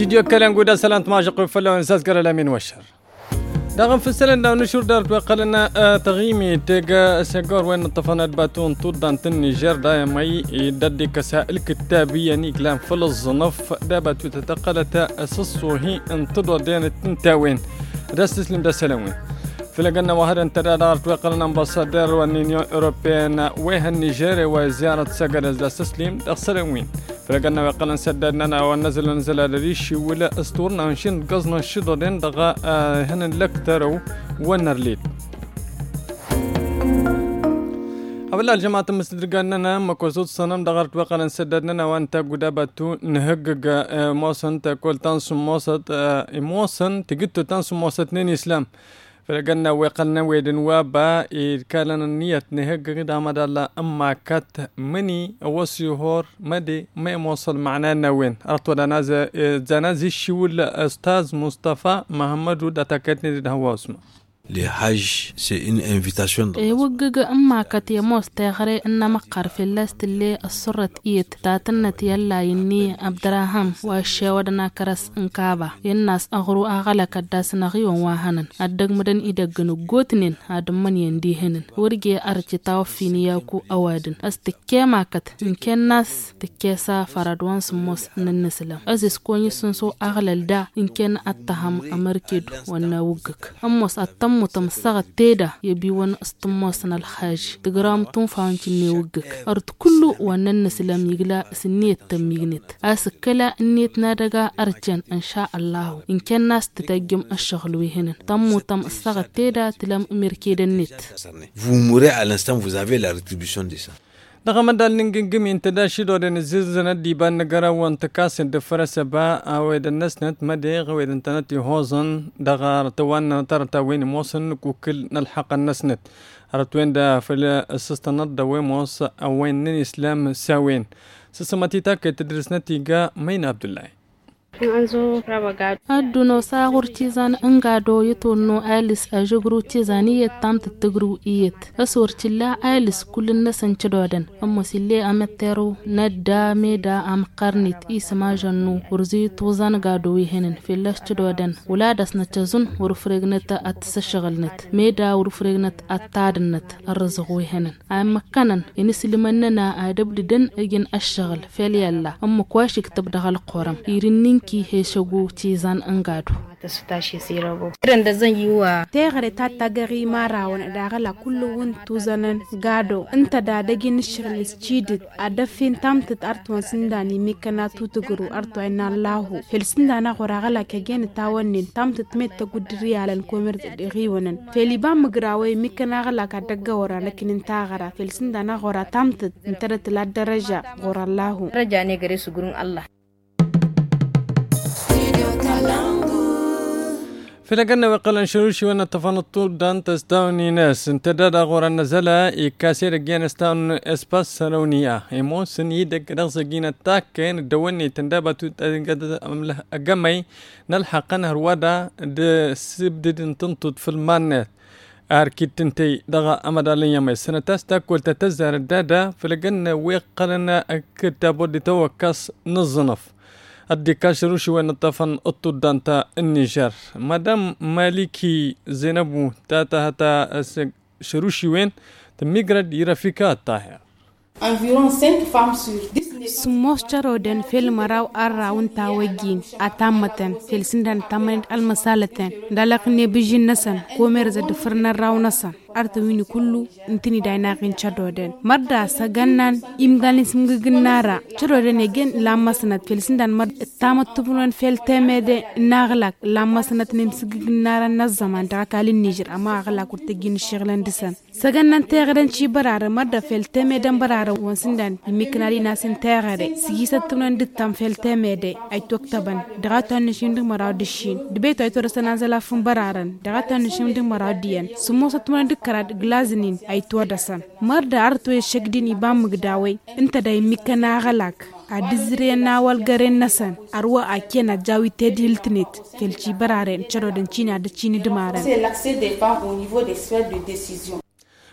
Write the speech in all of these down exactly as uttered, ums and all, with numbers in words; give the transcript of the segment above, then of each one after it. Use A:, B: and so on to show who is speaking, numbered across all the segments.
A: استديو كلام قودا سلامت ماجق وفلا ونساس قال الامين وشر داغم في السلام دا نشور دار قالنا تغيمي تيغا سيغور وين الطفانات باتون طودان تنيجر دا مي ددي كسائل كتابية نيكلام فل الزنف دابا تتقلت اسسو هي انتظر دين التنتاوين دا استسلم دا سلامين فلقنا وهر انتدار توقلنا امباسادر والنيون اوروبيان ويه النيجيري وزيارة سجل دا استسلم دا سلامين فلقنا وقلنا سددنا ونزل نزل الريشي ولا استورنا ونشين قصنا الشدودين دغا آه هن اللكترو ونرليد أولا الجماعة المستدرقاننا مكوزوت صنم دغرت وقلنا سددنا وانتا قدابتو نهقق آه موسن تاكل تنسو موسط آه موسن تقدتو تنسو موسط نين إسلام فلقنا وقلنا ويدن وابا كالنا نية نهجر دامد الله أما كات مني وسيهور مدي ما موصل معنا وين أرطو دانازا زانازي الشول أستاذ مصطفى محمد ود أتاكتني ده هو اسمه
B: Le Hajj, c'est une invitation.
C: إيه وجج أما كتير مستغري إن مقر في اللاست اللي الصرت إيت تاتنا تيلا يني عبدالرحم واشودنا كرس إنكابا الناس أغرو أغلى كداس نغيو واهنا أدق مدن إدقنو قوتنين أدمان ينديهن ورجي أرجي توفيني يوكو أوادن أستكي ماكت إن كان ناس تكيسا فردوان سموس ننسلم أزيس كوني سنسو أغلى الدا إن كان أتهم أمريكيد وانا وجك أموس أتم متمسغة تيدا يبيوان استموسنا الحاج تقرام تنفعنشني وقك أرد كله وانن سلام يقلا سنية تميغنت أسكلا انيت نادقا أرجان إن شاء الله إن كان ناس تتاقم الشغل ويهنن تمو تمسغة تيدا تلام أمريكي النت.
B: Vous mourrez à l'instant, vous avez la rétribution de ça.
A: دغم دال نينجم انتداشي دورن الزلزلة ديبان نجرا وانتكاس الدفرس با او النسنت مديغ ويدنتنتي هوزن دغار توان ترتا وين موسن كوكل نلحق النسنت رتوين دا في السستنات دا وين موس او وين الاسلام ساوين سسماتيتا كتدرس نتيجة مين عبد الله أدونو ساغور تيزان انغادو يتونو آلس أجغرو تيزاني يتام تتغرو إيت أسور تلا آلس كل الناس انشدودن أمو سيلي أمترو ندا ميدا أم قرنت إيسما جنو ورزي توزان غادو يهنن في الله شدودن ولادس نتجزن ورفرغنت أتسشغلنت ميدا ورفرغنت أتادنت الرزغو يهنن أم مكانن إنس لمننا أدبدن أجن الشغل فيلي الله أمو كواشي كتب دغال قورم يرنين ki he shago cizan an gado
D: ta su tashi sai rago irin da zan yi wa
E: tegare ta tagari mara wani da gala kullu wun tuzanan gado inta da dagin shirlis chidit a dafin tamtat artwan sinda ni mikana tutuguru artwa inna allahu fil sinda na gora gala ke gen ta wannan tamtat met ta gudri alan komer da riwanan feli ba mugrawe mikana gala ka daga wara lakin ta gara fil sinda na gora tamtat intara tala daraja gora allahu
D: daraja ne gare su gurin Allah.
A: فلقنا وقال شروشي وانا تفنطول دان تستاوني ناس انتداد غورا نزلا يكاسير جين استاون اسباس سلونيا ايموسن يدك رغز جين تاكين دواني تندابا تتقد اقامي نلحق نهر ودا د سبدد تنطد في المانات أركيد تنتي دغا أمدالين يمي سنة تاكل تتزهر الدادا فلقنا وقالنا كتابو دي توكاس نظنف الدكاش روشي وين الطفن أطو دانتا النيجر مدام مالكي زينبو تاتا هتا شروشي وين تميقرد يرافيكا الطاهر
F: environ cinq femmes sur dix
E: sumos charoden fel maraw arraun tawagin atamatan fel sindan tamanit almasalatan dalakne bijin nasan komer za dufrna rawnasan artawini kullu intini dainaqin chadoden marda sagannan imgalin simgignara chadoden egen lamasnat fel sindan mad tamatubun fel temede naglak lamasnat nim sigignara nazaman dakalin niger ama agla kurtegin shiglan disan sagannan tegren chi barara marda fel temede barara wansindan miknari nasin tegare sigisa tunan dittam fel temede ay toktaban dagatan nishindig maradishin debeta ay torasana zala fun bararan dagatan nishindig maradian sumosa tunan karat glazinin ay todasan marda arto shegdini bam gdawe inta day mikana galak a dizre na walgaren nasan arwa akena jawi tediltnet kelchi bararen charoden china da chini dumaren
F: c'est l'accès des femmes au niveau des sphères de décision.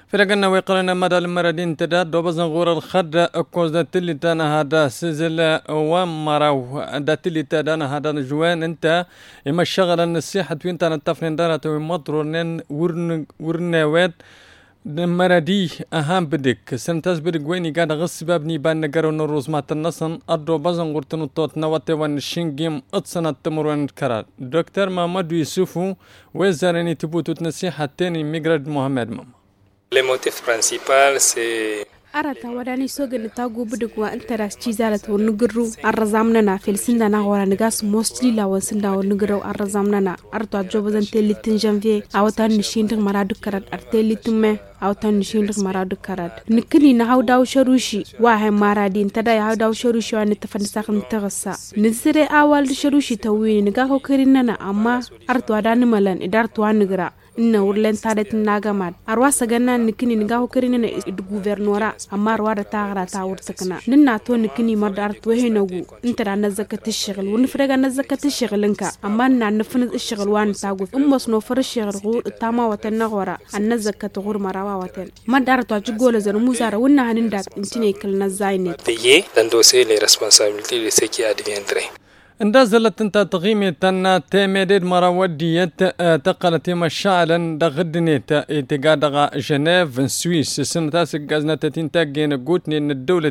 A: فرقنا ويقرنا مدى المردين تداد دوبزن غور الخد أكوز دا تلي تانا هذا سيزل ومراو دا تلي تادانا هذا جوان انت إما الشغل النصيحة توين تانا تفنين دانا توين مطرونين ورن ورنوات مردي أهم بدك سنتاز بدك ويني قاعد غص بابني بان نقرو نروز مات النصن أدو بزن غورتنو توت نواتي وان الشنجيم اتصنا التمرون كرار دكتور محمد يوسفو وزارني تبوتو تنصيحة تاني ميقرد محمد ماما.
G: Le motif principal c'est
E: arata wadani sogan tagu buduk wa interas cizalat wa nugru arrazamna na felsinda na wala nigas mostly la wasinda wa nugru arrazamna na arto jobazan telitin janvier awtan nishindir maradu karat artelitume awtan nishindir maradu karat nikni na hawdaw sharushi wa hay maradin tada ya hawdaw sharushi wa nitafan sakin tagassa nisire awal sharushi tawini niga ko kirinna amma arto adani malan idarto wa nugra inna urlen tadet nagamad arwa sagana nikini niga hokerina na guvernora amma arwa da tagra ta wurtakana ninna to nikini madar to henagu intara na zakati shigil wani frega na zakati shigilinka amma na nufin shigil wan tagu ummas no far shigil gu tama watan nagora anna zakati gur marawa watan madar to jigola zan musara wannan hanin da intine kal na zaine
G: payer d'endosser les responsabilités de ce qui adviendrait.
A: اندازلت انت تغيمي تنا تيميديد مرا ودية تقلت مشاعلا دغدنيت اتقادغا جنيف سويس سنة تاسك غازنا تتنتاقين قوتني ان الدولة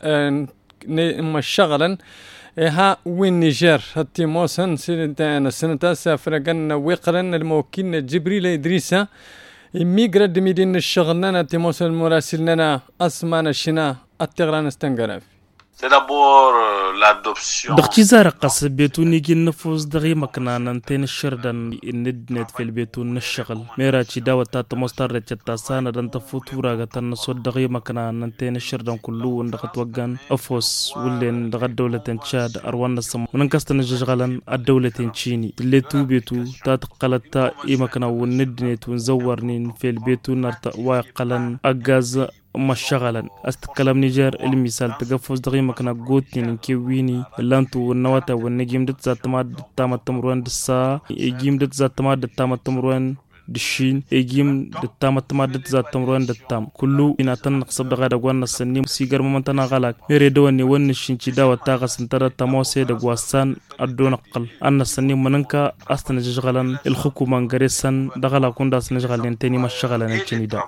A: مشاغلا ها وين نيجر هاتي موسن سنة سنة تاسا فرقن ويقرن الموكين جبريل إدريسا ميقرد ميدين الشغلنا تيموسن مراسلنا أسمان الشنا التغران استنقرف.
H: C'est d'abord l'adoption.
I: دختيزار قص بيتون يجي النفوس دغي مكنان انتين الشردن الندنت في البيتون الشغل ميرا تشي داوة تاتا مستر تتاسانا دان تفوتورا غتان صد دغي مكنان انتين الشردن كلو اندغت وقان افوس ولين دغت دولة تشاد اروان نسم وننكستن جشغلن الدولة تشيني اللي تو بيتو تات قلتا اي مكنا وندنت ونزورنين في البيتون نرتا واقلن اقاز مشغلا استكلم نيجر المثال تقفز دغي مكنا غوتني نكويني لانتو والنواتا والنجيم دت ذات ما دتام تمرون دسا يجيم دت ذات ما دتام تمرون دشين يجيم دتام تما دت ذات تمرون دتام كله إن أتن نقصب دغا دغوان نسني سيجر ممتنا غلاك ميريدواني ونشين تشي داوا تاغا سنترا تموسي دغواسان أدو نقل أن نسني مننكا أستن جشغلان الحكومة غريسان دغلا كوندا سنجغلين تاني مشغلان التشني دا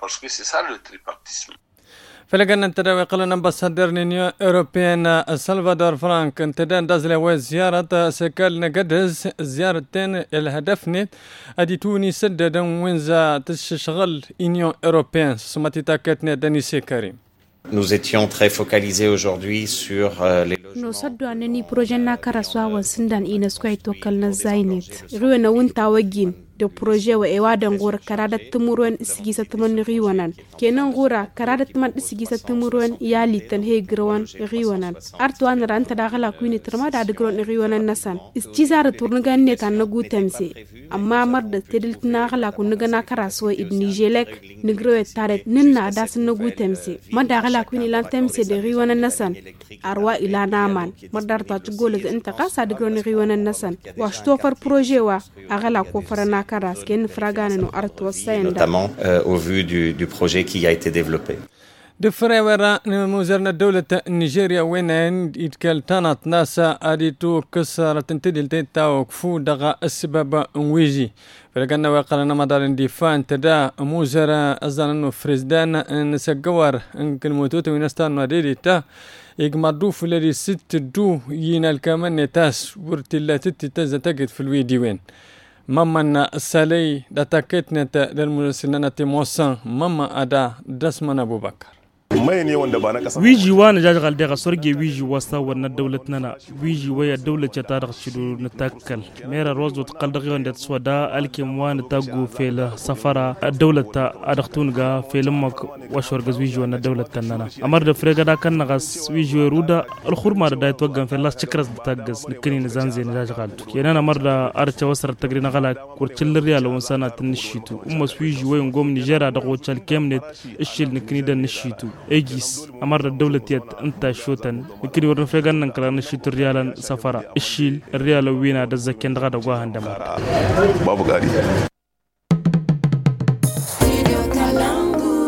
I: فلقنا انتدى قلنا امباسادر نيو اوروبيان سلفادور فرانك انتدى دازل وزيارة سكال قدز زيارتين الهدف نت ادي توني سدد وينزا تشغل انيو اوروبيان سماتي تاكتنا دانيسي كريم.
J: Nous étions très focalisés aujourd'hui sur euh, les
E: no saddo anani projet na karaswa wan sindan ina squai to kalna zainet ruwa na wunta wagin de projet wa ewa dan gora karada tumuruan isigisa tuman riwanan kenan gora karada tuman isigisa tumuruan yali tan he grawan riwanan artu an ranta da kala kuini trama da de gron riwanan nasan iscisara turnugan ne tan na gutemse amma marda tedil na kala kun na karaswa ibni jelek nigro taret ninna da sun na gutemse mada kala kuini lantemse de riwanan nasan arwa ilana man madar ta tugol da inta qasa de gron riwanan nasan wa stofar projet wa agala ko farana
J: notamment euh, au vu du, du projet qui a été développé.
A: دفريورا موزرنا دولة نيجيريا وين يتكلتانت ناسا أريتو كسرة تنتدل تيتاو كفو دغا السبب ويجي فلقنا وقالنا مدار اندفاع تدا موزرا أزان انو فريزدان نسقوار انك الموتوت وينستان مديري تا يقمدو في الذي ست دو ينال كمان تاس ورتلا تتي تازا تقد في الويدي وين ماما السالي داتاكتنا للمرسلنا تيموسان ماما أدا دسمان أبو بكر
I: ويجي وانا جاجغال دغه سورغي ويجي واسا ون دولتنا ويجي ويا دوله تاريخ شدو نتاكل ميرا روز وتقلدغي وند سودا الكم وان تاغو في سفره الدوله ادختونغا في لمك وشورغز ويجي ون دولتنا امر دفرغا دا كان غاس ويجي رودا الخرما دا توغن في لاس تشكرز تاغز نكني نزانزي جاجغال كينا امر دا ارچ وسر تغرينا غلا كورتل ريال ونسانا تنشيتو ام ويجي وين غوم نيجيرا دغو تشال كيمنت اشيل نكني دا نشيتو ايجيس امر الدوله تيت انت شوتن كيدي ورن فغان نكلا نشيت ريالان سفرا الشيل الريال وينا دزكن دغا دغوا هندما بابو غاري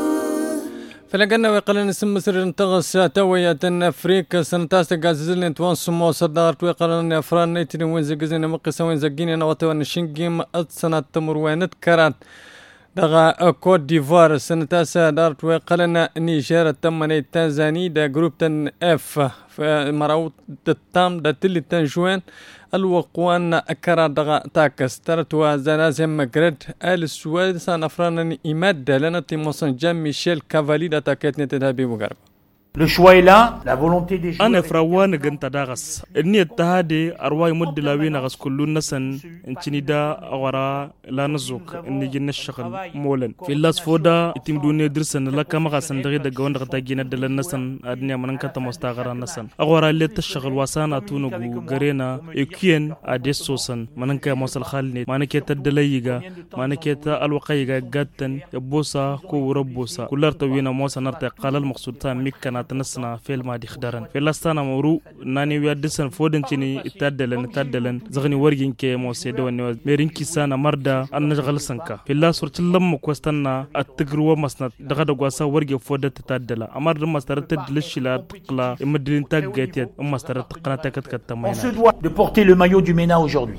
A: فلقنا ويقلن اسم مصر انتغس توية افريك سنتاس غاززلن توان سمو صدارت ويقلن افران نيتن وين زغزن مقيس وين زغين نوتو نشنجيم ات سنه تمر وينت كرات دغا كوت ديفوار سنتاس دارت ويقلن نيجير تمني تنزاني دا جروب تن اف مراوت التام دا تلي تنجوين الوقوان أكرا دغا تاكس ترتوا زنازم مقرد آل السواد سانفران إماد لنا تيموسن جام ميشيل كافالي دا تاكتني تدابي مقرب
K: Le choix est là, la volonté des joueurs.
I: أنا فروان جنت داغس إني التهادي أرواي مد لاوين غس كلون نسن إنتني دا أورا لا نزوك إني جن الشغل مولن في اللاس فودا يتم دوني درسن لك ما غسن دغي دا جوان غتا جينا دلن نسن أدنيا منن كتا مستغرا نسن أورا اللي تشغل واسانا تونغو غرينا يكين أديس سوسن منن كا موصل خالني مانك تدليغا مانك تا الوقايغا غاتن يبوسا كو ربوسا كلر توينا موسى نرتي قال المقصود تام ميكنا تنسنا في المادي خدران في لاستانا مورو ناني ويادسن فودن تشيني تادلن تادلن زغني ورجين كي موسى دواني ميرين كيسانا مردا ان نشغل سنكا في لا سورت لم كوستنا التجربه مسند دغدا غواسا ورجي فودت تادلا امر ماستر تدلشلا تقلا امدين تاغيت ماستر تقنا تكت كتما
K: On se doit de porter le maillot du MENA aujourd'hui.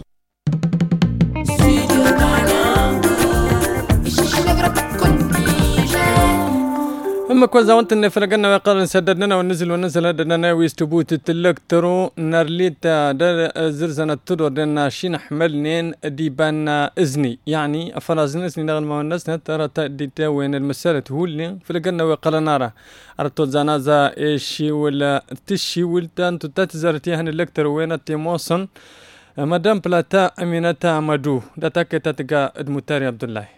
A: أما كوزا وانت نفرقنا وقال سددنا ونزل ونزل هدنا ويستبوت التلكترو نارليتا دار زرزنا التدور دنا شين حملنين ديبان إزني يعني أفراز نسني نغل ما الناس نترى تأديتا وين المسألة هو اللي فلقنا وقال نارا أرتو زنازا إيشي ولا تشي ولتان تتزرتيهن التلكترو وين التيموسن مدام بلاتا أمينتا مدو داتاكي تاتقا المتاري عبد الله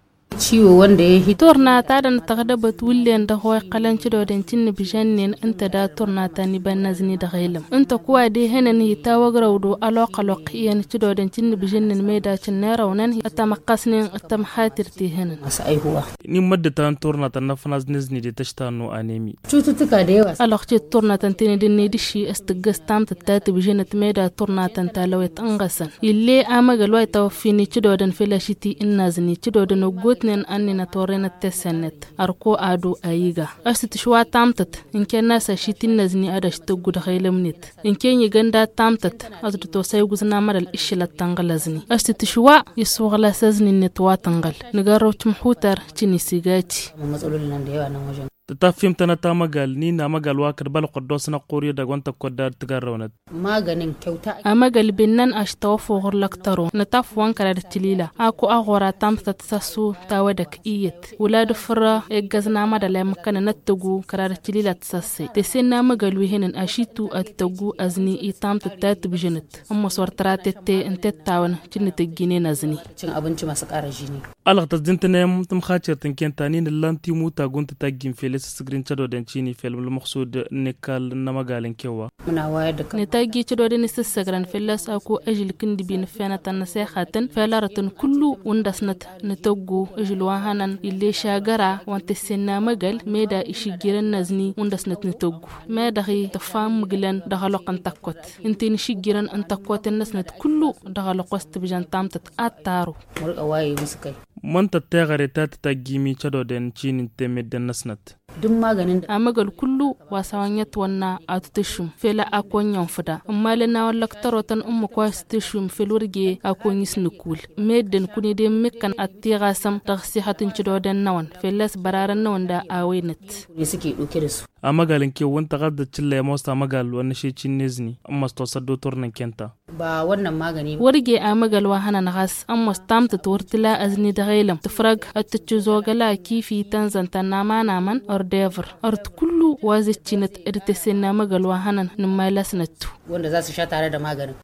C: ciwo wanda ya hito torna ta da ta da batullen da hoy kalanci da dancin bijannin anta da torna ta ni ban nazni da gailam anta kuwa dai hanan hita wagrawdo alo qalaq yan ci da dancin bijannin mai da cin ne raunan ata maqasnin ata mahatirti hanan
D: sai huwa
I: ni madda ta torna ta na fanas nizni da tashtano anemi
D: cututtuka da yawa
C: alaq ci torna ta tin din ne dishi astigastam ta ta bijinnat mai da torna ta ta lawet angasan ille amagal wai tawfini ci da dan filashiti innazni ci da no nen annina torena tesenet arko adu ayiga asit shwa tamtat inke nasa shitin nazni adash tugud khailamnit inke yiganda tamtat azdu to say guzna maral ishila tangalazni asit shwa yisugla sazni netwa tangal nigaro chumhutar chini sigati
D: matsalolin nan da yawa nan wajen
I: تتفهم تنا تامجال نينا مجال واكر بالق الدوسنا قوري دا وانت كودار تجرونت
D: maganin kyauta
C: amagal binnan ashtawfu gurlaktaro nataf wan kala tilila aku agora tamta tsasu tawadak iyet wulad fara egazna madala makana nattugu karar tilila tsasse tesenna magal wihinin ashitu attagu azni itamta tatbijinat amma sortratette entettawan cinnitagine nazni
D: cin abinci masu ƙara jini
I: alaq tazdintana mum khatir tinkentani lanti muta gunta tagin felis sigrin chado dancini film al-maqsud nikal namagalan kewa
D: muna wayar da
C: نتاجي تدور نستسجرن في اللاس أكو أجل كندي بين فينا تنسيخاتن فلارتن كله وندسنت نتوجو أجل وهانا اللي شاجرة وانتسنا مجال ميدا إشجيرن نزني وندسنت نتوجو ما دغي تفهم مجلن دغلق انتقوت انتي نشجيرن انتقوت الناس نت كله دغلق وست بجان تامتت أتارو
D: مرق واي مسكي
I: من تتغير تتجيمي تدور دنشين تمد النسنت
D: duk maganin
C: a magal kullu wasawanyat wanna atutishum fela akonyon fada amma lena walaktaro tan umma kwa stishum felurge akonyis nukul medden kuni de mekkan attiga sam tagsihatin cidoden nawan felas bararan nawan da awainet
D: ne suke dauke da su
I: a magalin ke wanta gadda cilla mosta magal wannan shi cinnezni amma sto saddo tornan kenta
D: ba wannan magani
C: warge a magal wa hana nagas amma stamta tortila azni da gailam tufrag attuzo gala kifi tanzanta nama naman ordevr art kullu wazichinat irtesena magal wa hanan numma lasnatu
D: wanda za su sha tare da maganin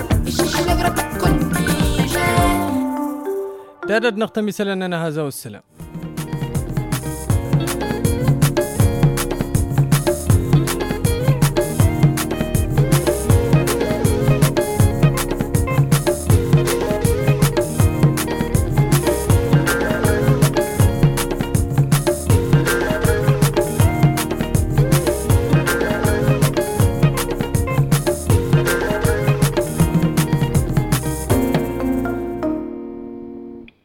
A: دادد نختم سلنا هذا والسلام